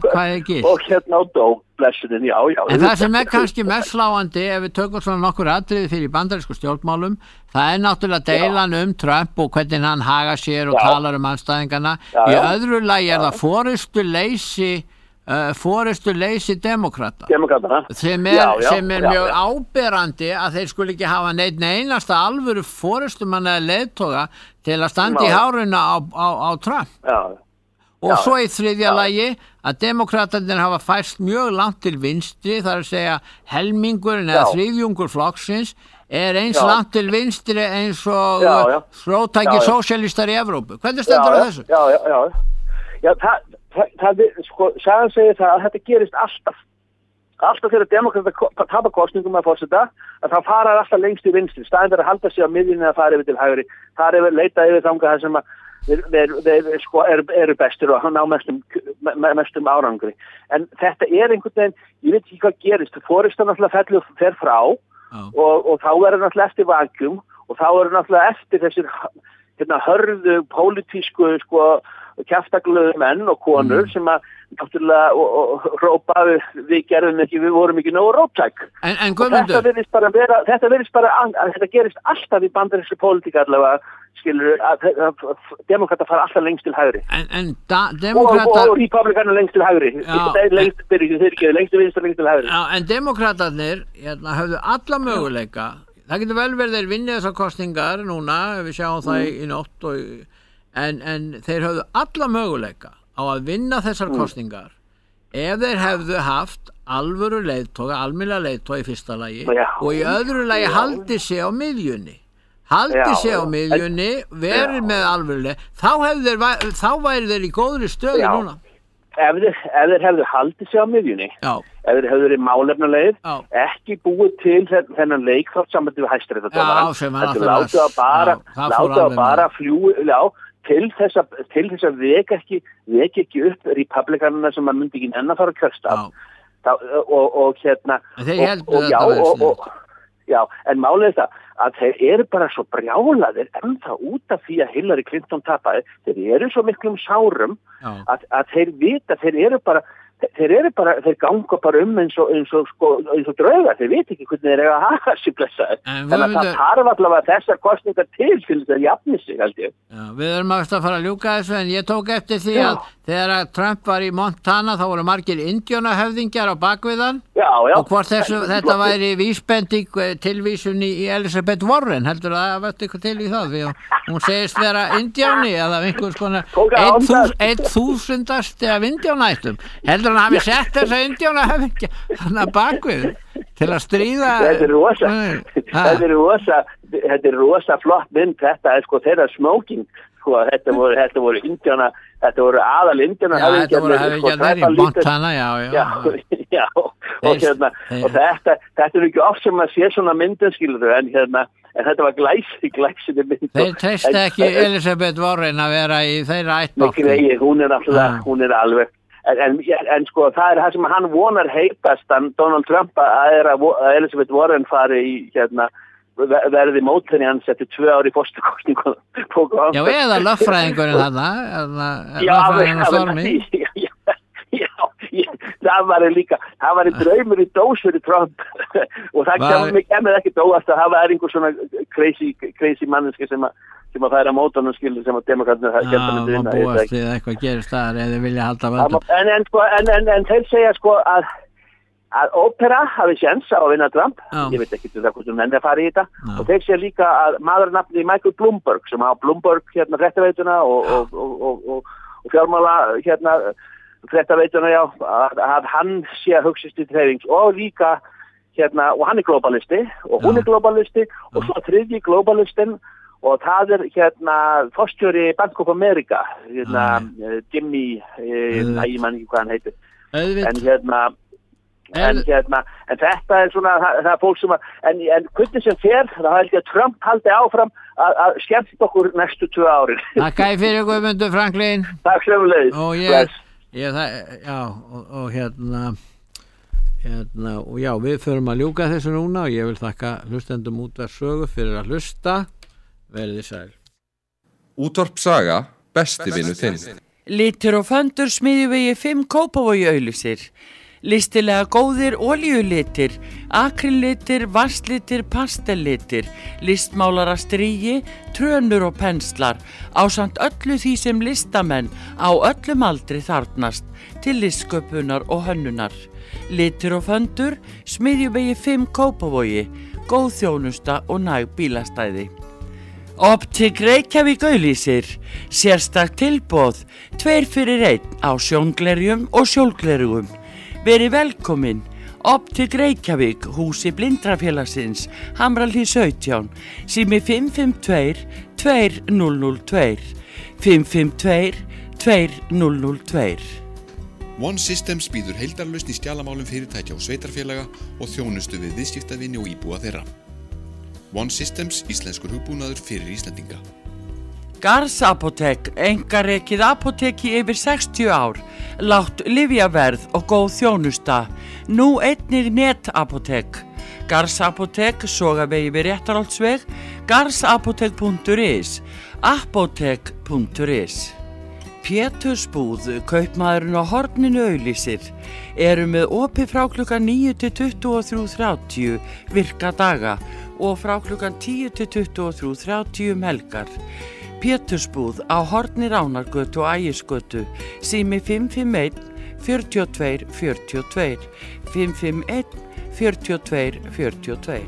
og dó blessunin, já. En það sem kannski mest sláandi ef við tökum svona nokkur atriði fyrir bandarísku stjórnmálum, það náttúrulega deilan Trump og hvernig hann haga sér og talar andstæðingana. Í öðru lagi það forystuleysi demokrata sem er mjög áberandi að þeir skuli ekki hafa einasta alvöru forystumann eða leiðtoga til að standa í háruna á Trump og svo í þriðja lagi að demokratarnir hafa færst mjög langt til vinstri, þar að segja helmingurinn eða þriðjungur flokksins eins langt til vinstri eins og þróttækir sósíalistar í Evrópu. Hvernig stendur á þessu? Já, það sagan segir það að þetta gerist alltaf þegar demokrata tapa kosningum að forseta, að það fara alltaf lengst í vinstri, staðin fyrir að halda sig á miðjunni að fara yfir til hægri, það leita yfir þangað þar sem að þeir eru bestir og hann á mestum árangri. En þetta einhvern veginn, ég veit ekki hvað gerist, forystan náttúrulega fer frá og þá náttúrulega eftir vakum og þá náttúrulega eftir þessir hörðu pólitísku kjaftaglöðu menn og konur sem að náttúrulega rópa við vorum ekki nógu róttæk. En Guðmundur, þetta virðist bara að þetta gerist alltaf í bandarísku pólitík allavega, skilur að demokrata fara alltaf lengst til hægri. En demokrata og republikanar lengst til hægri. Lengst til hægri. Já, en demokratarnir höfðu alla möguleika. Það getur vel verið þeir vinni þessar kosningar núna, við sjáum það í nótt en þeir höfðu alla möguleika á að vinna þessar kosningar ef þeir hefðu haft alvöru leiðtoga, almennilega leiðtoga í fyrsta lagi og í öðru lagi haldi sig á miðjunni, verið með alvörulega, þá væri þeir í góðri stöðu núna. Ef þeir hefðu haldið sig á miðjunni, ef þeir hefðu verið málefnulegir, ekki búið til þennan leikþátt sambandi við Hæstaréttardómarann, þetta látið að bara fljúga til þess að vek ekki upp republikanina sem maður myndi ekki enn að fara að kjörstað en málið það að þeir eru bara svo brjálaðir ennþá út af því að Hillary Clinton tapaði, þeir eru svo miklum sárum að þeir vita, þeir ganga bara eins og draugar, þeir veit ekki hvernig þeir eiga að hafa sig blessaði. Þannig að það þarf allavega þessar kosningar til þess að jafni sig, held ég. Já, við erum að fara að ljúka þessu, en ég tók eftir því að þegar Trump var í Montana þá voru margir indjónahöfðingjar á bakviðan og hvort þetta væri vísbending tilvísun í Elizabeth Warren, heldur það vært eitthvað til í það, því hún segist vera indjóni eða einhvers konar 1000asti af indjónættum, heldur hann hafi sett þessa indjónahöfðingja þannig að bakvið til að stríða. Þetta er rosa flott mynd, þetta er þeirra smoking, þetta voru indjóna, þetta voru aðal indjóna þetta voru höfðingjarnir í Montana, já og þetta er ekki oft sem að sé svona myndin, skilur en þetta var glæsindi mynd. Þeir treysta ekki Elizabeth Warren að vera í þeirra ættbálki. Nei, hún er alveg en það er það sem hann vonar heitast Donald Trump að Elizabeth Warren fari í verði móthenni hans eftir 2 ári fórstukostningu. Já, eða lögfræðingurinn lögfræðingurinn Stormi. Það var draumur í dós fyrir Trump og það kemur ekki dóast að hafa einhver svona crazy manneski sem að færa mótanum skilur sem að demokratinu myndi vinna. Já, búast við eitthvað gerist þar eða vilja halda völdum. En þeir segja að ópera hafi séns á að vinna Trump, ég veit ekki til það hvort hún að fara í þetta, og þeir segja líka að maðurnafni Michael Bloomberg sem á Bloomberg fréttaveituna og fjármála fréttaveituna að hann sé að hugsast í hreyfings og líka og hann er globalisti og hún er globalisti og svo þriðji globalistin og það er forstjóri Bank of America Jimmy ég man ekki hvað hann heitir en þetta er svona það er fólk sem en hvernig sem fer það held ég að Trump haldi áfram að skemmt okkur næstu 2 árin. Takk fyrir Guðmundur Franklin. Takk sömuleiðis. Og og já, við förum að ljúka þessu núna og ég vil þakka hlustendum Útvarp Sögu fyrir að hlusta. Verið sæl. Útvarp Saga, besti vinur þinn. Litir og föndur Smiðjuvegi 5 Kópavogi auglýsir. Listilega góðir olíulitir, akryllitir, vasslitir, pastellitir, listmálara stríi, trönur og penslar, ásamt öllu því sem listamenn á öllum aldri þarfnast til listsköpunar og hönnunar. Litir og föndur, Smiðjuvegi 5 Kópavogi, góð þjónusta og næg bílastæði. Optik Reykjavík auglýsir, sérstakt tilboð, 2 fyrir 1 á sjónglerjum og sjólglerjum. Verið velkomin, Optik Reykjavík, húsi Blindrafélagsins, Hamrahlíð 17, sími 552 2002, 552 2002. One Systems býður heildarlausn í skjalamálum fyrirtækja og sveitarfélaga og þjónustu við viðskiptavini og íbúa þeirra. One Systems, íslenskur hugbúnaður fyrir Íslendinga. Garðs apótek, einkarekið apóteki yfir 60 ár, lágt lyfjaverð og góð þjónusta. Nú einnig netapótek. Garðs apótek, Sogavegi við Réttarholtsveg, garðsapótek.is, apótek.is. Pétursbúð, kaupmaðurinn á horninu auglýsir, eru með opið frá klukkan 9 til 23:30 virka daga og frá klukkan 10 til 23:30 helgar. Pétursbúð á horni Ránargötu og Ægisgötu, sími 551 42 42, 551 42 42.